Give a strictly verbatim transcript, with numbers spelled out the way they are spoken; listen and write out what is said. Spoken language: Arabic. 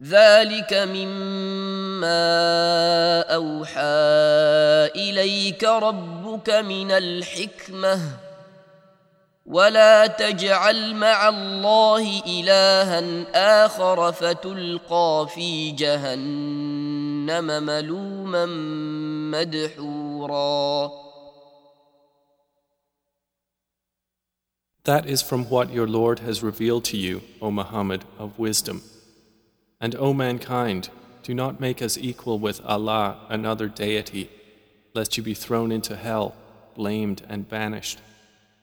ذلك مما أوحى إليك ربك من الحكمة ولا تجعل مع الله إلها آخر فتلقى في جهنم ملوما مدحورا. That is from what your Lord has revealed to you, O Muhammad, of wisdom. And O mankind, do not make us equal with Allah another deity, lest you be thrown into hell, blamed and banished.